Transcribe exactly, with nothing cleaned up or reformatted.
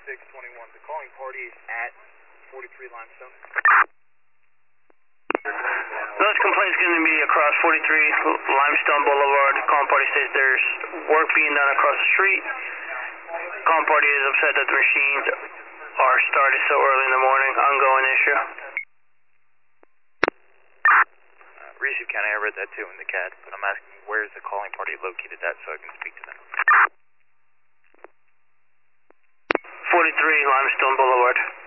six twenty-one. The calling party is at forty-three Limestone. Those complaints going to be across forty-three Limestone Boulevard. The calling party says there's work being done across the street. The calling party is upset that the machines are started so early in the morning. Ongoing issue. Uh, Receive County, I read that too in the C A D, but I'm asking where is the calling party located at so I can speak to them. forty-three Limestone Boulevard.